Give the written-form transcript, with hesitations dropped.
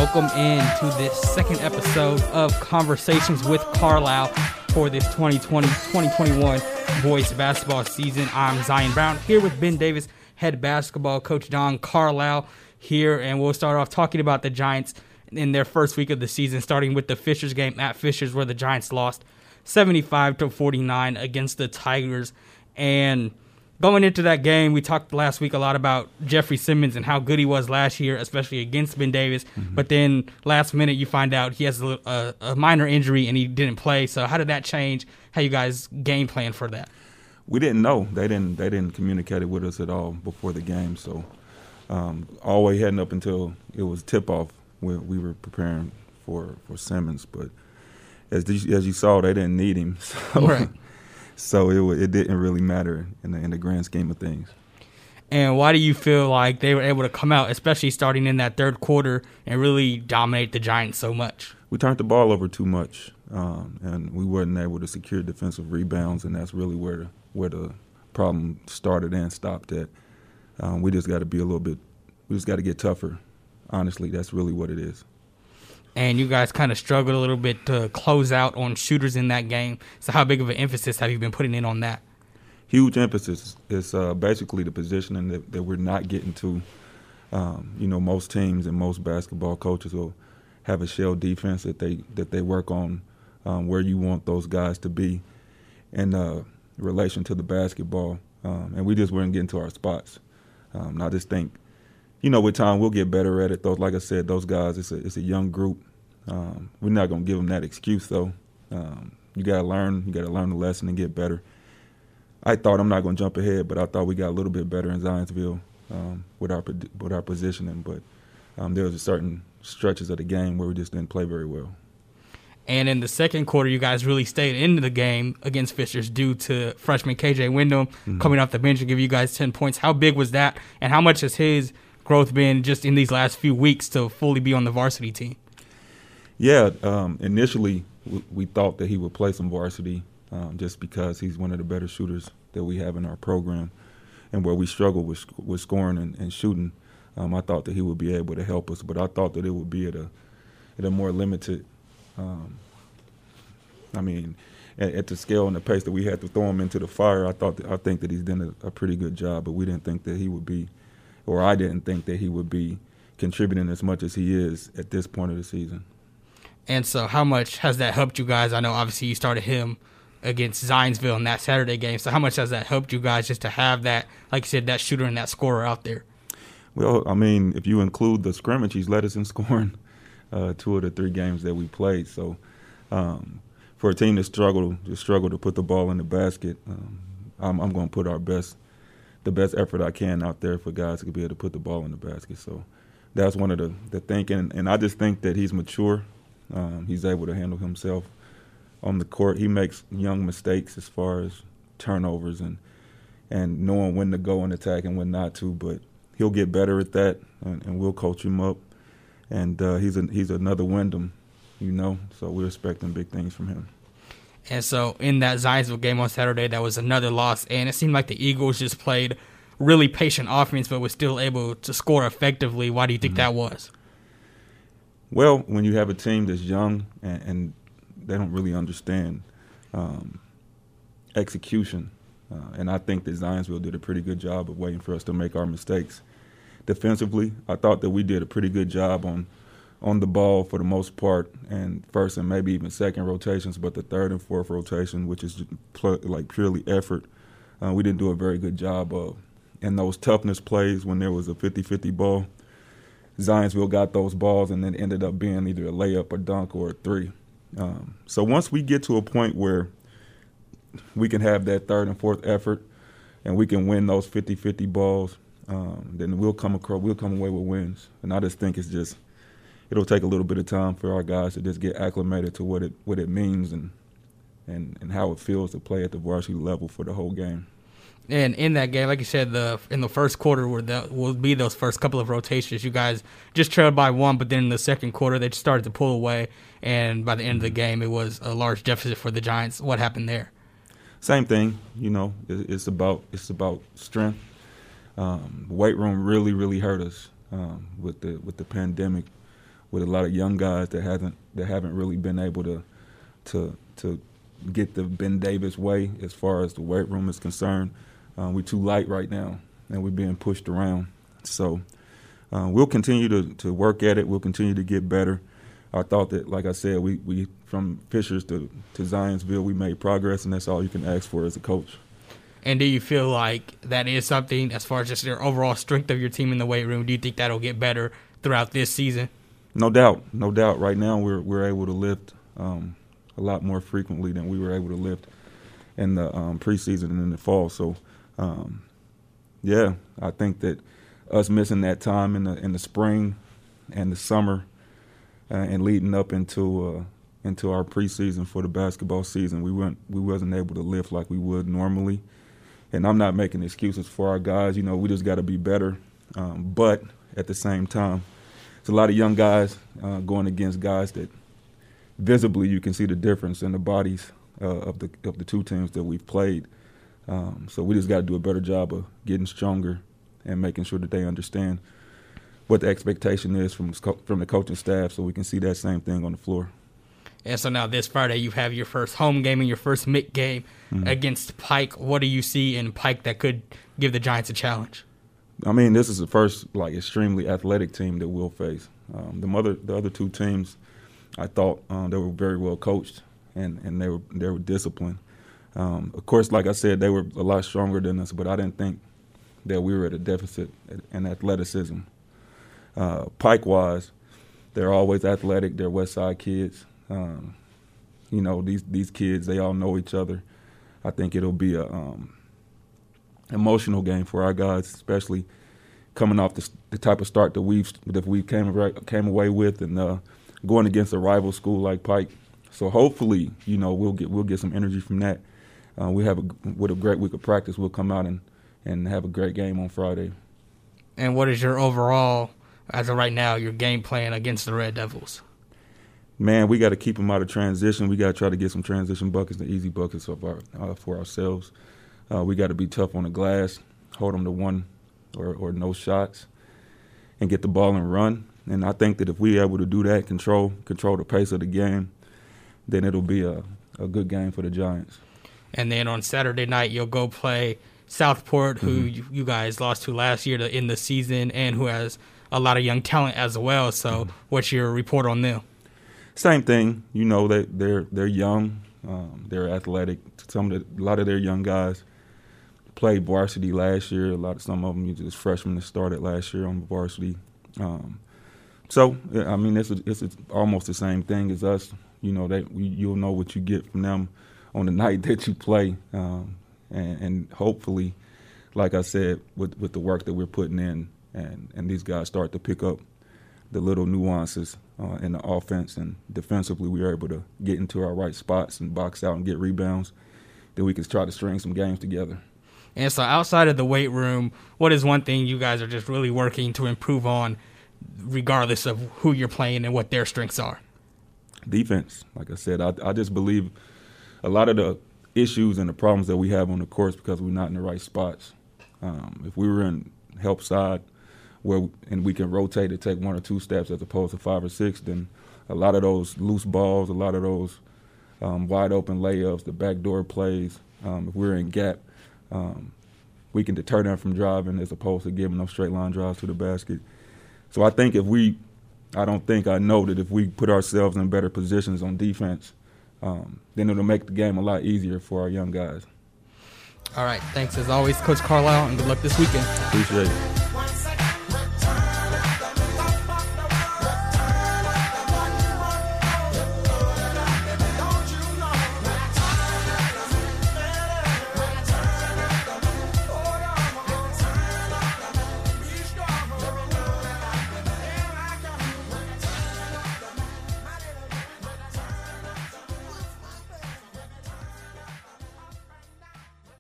welcome in to this second episode of Conversations with Carlisle for this 2020-2021 boys basketball season. I'm Zion Brown here with Ben Davis, head basketball coach Don Carlisle here, and we'll start off talking about the Giants in their first week of the season, starting with the Fishers game at Fishers, where the Giants lost 75-49 against the Tigers. And going into that game, we talked last week a lot about Jeffrey Simmons and how good he was last year, especially against Ben Davis. Mm-hmm. But then last minute you find out he has a minor injury and he didn't play. So how did that change how you guys game plan for that? We didn't know. They didn't communicate it with us at all before the game. So all the way heading up until it was tip-off, we were preparing for Simmons. But as you saw, they didn't need him. So. Right. So it didn't really matter in the grand scheme of things. And why do you feel like they were able to come out, especially starting in that third quarter, and really dominate the Giants so much? We turned the ball over too much, and we weren't able to secure defensive rebounds, and that's really where the problem started and stopped at. We just got to we just got to get tougher. Honestly, that's really what it is. And you guys kind of struggled a little bit to close out on shooters in that game. So how big of an emphasis have you been putting in on that? Huge emphasis. It's basically the positioning that we're not getting to. Most teams and most basketball coaches will have a shell defense that they work on where you want those guys to be in relation to the basketball. And we just weren't getting to our spots. I just think, with time we'll get better at it. Though, like I said, those guys, it's a young group. We're not going to give them that excuse, though. You got to learn. You got to learn the lesson and get better. I'm not going to jump ahead, but I thought we got a little bit better in Zionsville with our positioning. But there was certain stretches of the game where we just didn't play very well. And in the second quarter, you guys really stayed into the game against Fishers due to freshman KJ Wyndham coming off the bench and give you guys 10 points. How big was that, and how much has his growth been just in these last few weeks to fully be on the varsity team? Yeah, initially we thought that he would play some varsity just because he's one of the better shooters that we have in our program, and where we struggle with scoring and shooting. I thought that he would be able to help us, but I thought that it would be at a more limited. At the scale and the pace that we had to throw him into the fire, I think that he's done a pretty good job, but we didn't think that he would be. Or I didn't think that he would be contributing as much as he is at this point of the season. And so how much has that helped you guys? I know obviously you started him against Zionsville in that Saturday game. So how much has that helped you guys just to have that, like you said, that shooter and that scorer out there? Well, if you include the scrimmage, he's led us in scoring 2 of the 3 games that we played. So for a team that struggle to put the ball in the basket, I'm going to put the best effort I can out there for guys to be able to put the ball in the basket. So that's one of the thinking. And I just think that he's mature. He's able to handle himself on the court. He makes young mistakes as far as turnovers and knowing when to go and attack and when not to. But he'll get better at that, and we'll coach him up. And he's another Wyndham, so we're expecting big things from him. And so in that Zionsville game on Saturday, that was another loss, and it seemed like the Eagles just played really patient offense but was still able to score effectively. Why do you think that was? Well, when you have a team that's young and they don't really understand execution, and I think that Zionsville did a pretty good job of waiting for us to make our mistakes. Defensively, I thought that we did a pretty good job on the ball for the most part, and first and maybe even second rotations, but the third and fourth rotation, which is like purely effort, we didn't do a very good job of. And those toughness plays when there was a 50-50 ball, Zionsville got those balls and then ended up being either a layup, a dunk, or a 3. So once we get to a point where we can have that third and fourth effort and we can win those 50-50 balls, then we'll come away with wins. And I just think it'll take a little bit of time for our guys to just get acclimated to what it means and how it feels to play at the varsity level for the whole game. And in that game, like you said, in the first quarter will be those first couple of rotations. You guys just trailed by 1, but then in the second quarter they just started to pull away, and by the end of the game it was a large deficit for the Giants. What happened there? Same thing, it's about strength. The weight room really hurt us with the pandemic. with a lot of young guys that haven't really been able to get the Ben Davis way as far as the weight room is concerned. We're too light right now, and we're being pushed around. So we'll continue to work at it. We'll continue to get better. I thought that, like I said, we from Fishers to Zionsville, we made progress, and that's all you can ask for as a coach. And do you feel like that is something, as far as just your overall strength of your team in the weight room, do you think that'll get better throughout this season? No doubt. Right now we're able to lift a lot more frequently than we were able to lift in the preseason and in the fall. So, I think that us missing that time in the spring and the summer and leading up into our preseason for the basketball season, we wasn't able to lift like we would normally. And I'm not making excuses for our guys. We just got to be better. But at the same time, it's a lot of young guys going against guys that visibly you can see the difference in the bodies of the two teams that we've played. So we just got to do a better job of getting stronger and making sure that they understand what the expectation is from the coaching staff, so we can see that same thing on the floor. And so now this Friday you have your first home game and your first MIC game against Pike. What do you see in Pike that could give the Giants a challenge? I mean, this is the first extremely athletic team that we'll face. The other two teams, I thought they were very well coached and they were disciplined. Of course, like I said, they were a lot stronger than us, but I didn't think that we were at a deficit in athleticism. Pike-wise, they're always athletic. They're West Side kids. These kids, they all know each other. I think it'll be a emotional game for our guys, especially coming off the type of start that we came away with, and going against a rival school like Pike. So hopefully, we'll get some energy from that. With a great week of practice, we'll come out and have a great game on Friday. And what is your overall, as of right now, your game plan against the Red Devils? Man, we got to keep them out of transition. We got to try to get some transition buckets and easy buckets for ourselves. We got to be tough on the glass, hold them to one or no shots, and get the ball and run. And I think that if we're able to do that, control the pace of the game, then it'll be a good game for the Giants. And then on Saturday night, you'll go play Southport, who you guys lost to last year in the season, and who has a lot of young talent as well. So what's your report on them? Same thing. They're young. They're athletic. A lot of their young guys played varsity last year. Some of them just freshmen that started last year on varsity. It's almost the same thing as us. You'll know what you get from them on the night that you play, and hopefully, like I said, with the work that we're putting in, and these guys start to pick up the little nuances in the offense, and defensively we are able to get into our right spots and box out and get rebounds, then we can try to string some games together. And so outside of the weight room, what is one thing you guys are just really working to improve on, regardless of who you're playing and what their strengths are? Defense. Like I said, I just believe a lot of the issues and the problems that we have on the course because we're not in the right spots. If we were in help side and we can rotate and take one or two steps as opposed to 5 or 6, then a lot of those loose balls, a lot of those wide open layups, the backdoor plays, if we're in gap, we can deter them from driving as opposed to giving them straight line drives to the basket. So I think I know that if we put ourselves in better positions on defense, then it'll make the game a lot easier for our young guys. All right. Thanks as always, Coach Carlisle, and good luck this weekend. Appreciate it.